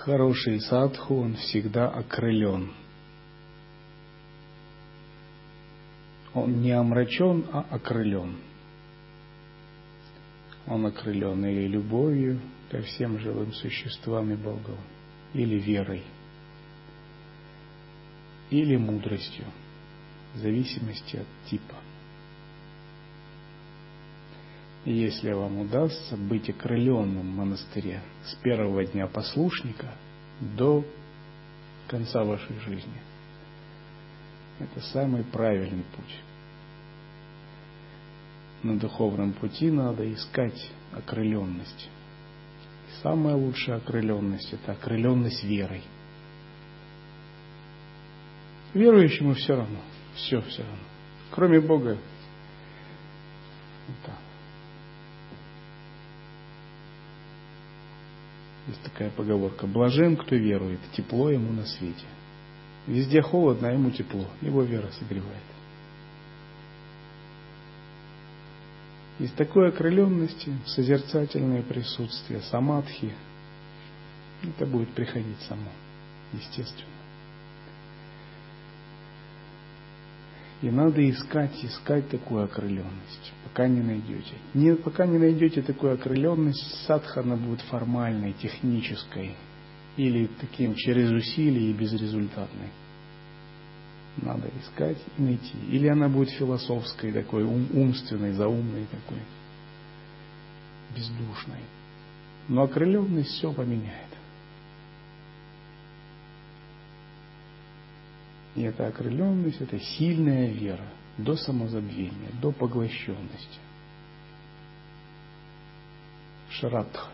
Хороший садху, он всегда окрылен. Он не омрачен, а окрылен. Он окрылен или любовью ко всем живым существам и Богу, или верой, или мудростью, в зависимости от типа. И если вам удастся быть окрыленным в монастыре с первого дня послушника до конца вашей жизни, это самый правильный путь. На духовном пути надо искать окрыленность. И самая лучшая окрыленность – это окрыленность верой. Верующему все равно, все равно. Кроме Бога, это. Есть такая поговорка: блажен, кто верует, тепло ему на свете. Везде холодно, а ему тепло, его вера согревает. Из такой окрыленности созерцательное присутствие, самадхи, это будет приходить само, естественно. И надо искать такую окрыленность, пока не найдете. Пока не найдете такую окрыленность, садхана будет формальной, технической, или таким через усилие и безрезультатной. Надо искать и найти. Или она будет философской, такой умственной, заумной такой, бездушной. Но окрыленность все поменяет. И эта окрыленность, это сильная вера до самозабвения, до поглощенности. Шрадха.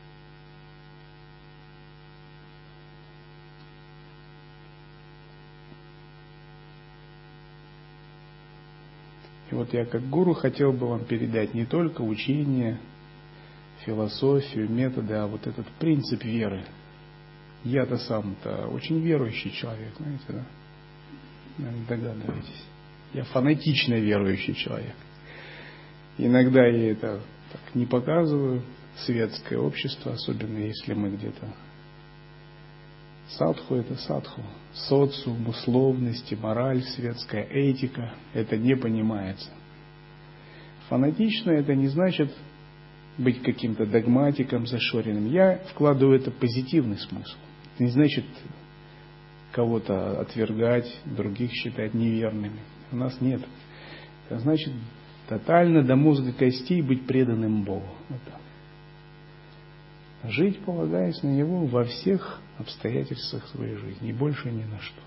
И вот я как гуру хотел бы вам передать не только учение, философию, методы, а вот этот принцип веры. Я-то сам-то очень верующий человек, знаете, да? Наверное, догадываетесь. Я фанатично верующий человек. Иногда я это так не показываю. Светское общество, особенно если мы где-то. Садху – это садху. Социум, условности, мораль, светская этика – это не понимается. Фанатично – это не значит быть каким-то догматиком зашоренным. Я вкладываю это позитивный смысл. Это не значит кого-то отвергать, других считать неверными. У нас нет. Это значит тотально до мозга костей быть преданным Богу. Вот так. Жить, полагаясь на Него во всех обстоятельствах своей жизни, и больше ни на что.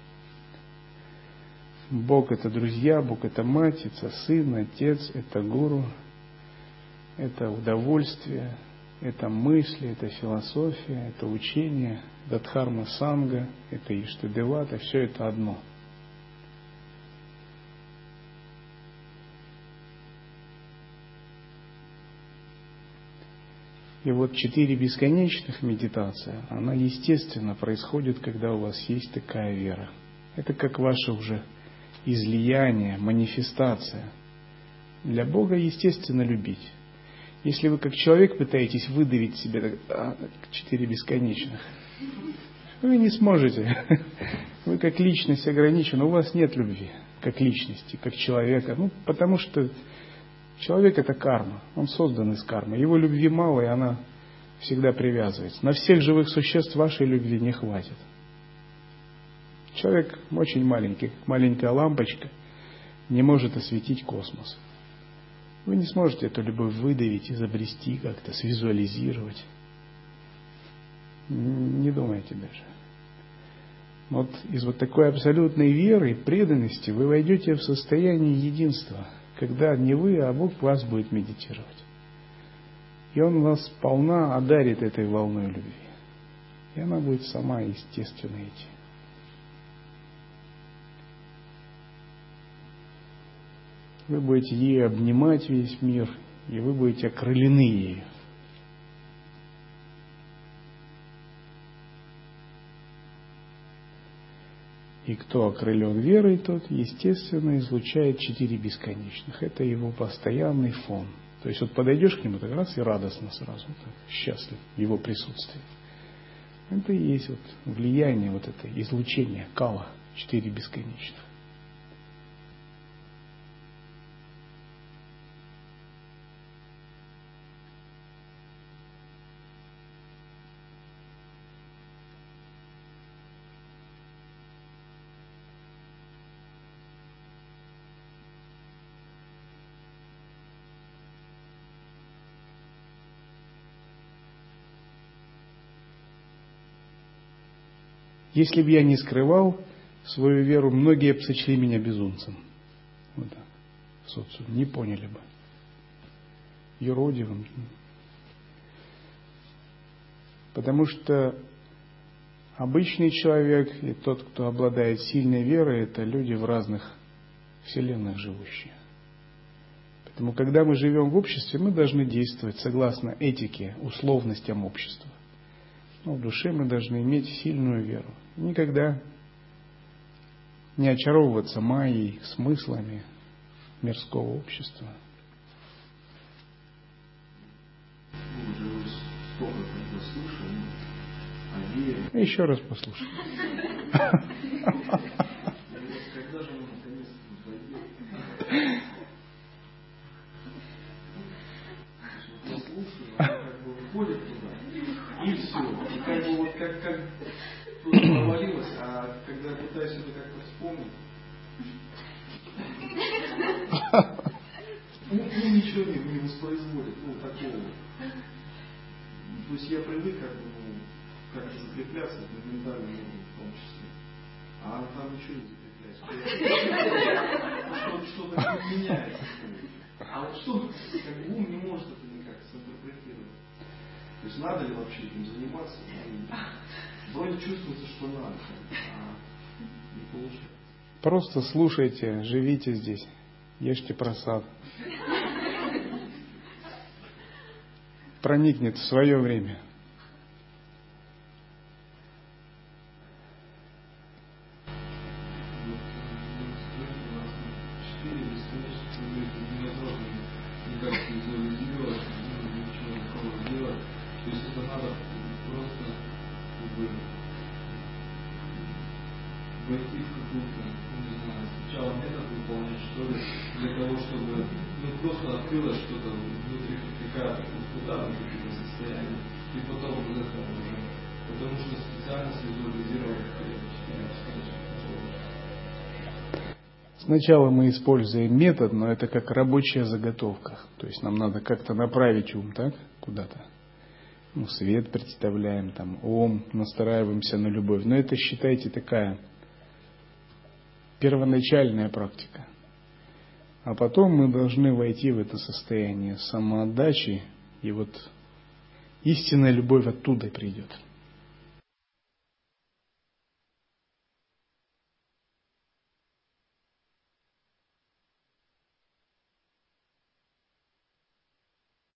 Бог – это друзья, Бог – это мать, это сын, отец, это гуру, это удовольствие, это мысли, это философия, это учение, это дхарма санга, это иштадевата, все это одно. И вот 4 бесконечных медитация, она естественно происходит, когда у вас есть такая вера. Это как ваше уже излияние, манифестация. Для Бога естественно любить. Если вы как человек пытаетесь выдавить себе 4 бесконечных, вы не сможете. Вы как личность ограничены, у вас нет любви как личности, как человека. Потому что человек – это карма, он создан из кармы. Его любви мало, и она всегда привязывается. На всех живых существ вашей любви не хватит. Человек очень маленький, как маленькая лампочка, не может осветить космос. Вы не сможете эту любовь выдавить, изобрести, как-то свизуализировать. Не думайте даже. Вот из вот такой абсолютной веры, преданности вы войдете в состояние единства, когда не вы, а Бог вас будет медитировать. И Он вас сполна одарит этой волной любви. И она будет сама естественно идти. Вы будете ею обнимать весь мир, и вы будете окрылены ею. И кто окрылен верой, тот, естественно, излучает 4 бесконечных. Это его постоянный фон. То есть вот подойдешь к нему, так раз и радостно сразу, так, счастлив в его присутствии. Это и есть вот влияние, вот это излучение кала, 4 бесконечных. Если бы я не скрывал свою веру, многие бы сочли меня безумцем. Вот так, в социуме, не поняли бы. Юродивым. Потому что обычный человек и тот, кто обладает сильной верой, это люди в разных вселенных живущие. Поэтому, когда мы живем в обществе, мы должны действовать согласно этике, условностям общества. Но в душе мы должны иметь сильную веру. Никогда не очаровываться майей, смыслами мирского общества. Еще раз послушай. И все. И как бы вот как тут провалилось, а когда я пытаюсь это как-то вспомнить, ничего не воспроизводит, такого. То есть я привык как-то закрепляться на ментальном уровне в том числе. А там ничего не закрепляется. Что-то не меняется. А вот что, как бы ум не может это никак интерпретировать. То есть надо ли вообще этим заниматься? Вроде чувствуется, что надо, а не получается. Просто слушайте, живите здесь, ешьте просад. Проникнет в свое время. Войти в какую-то, не знаю, сначала метод выполнять, что ли, для того, чтобы просто открылось что-то внутри, какая-то пустота, какие-то состояния, и потом вот это уже, потому что специально визуализировал Сначала мы используем метод, но это как рабочая заготовка. То есть нам надо как-то направить ум, так, куда-то. Свет представляем, там, ом, настраиваемся на любовь. Но это, считайте, такая первоначальная практика. А потом мы должны войти в это состояние самоотдачи, и вот истинная любовь оттуда придет.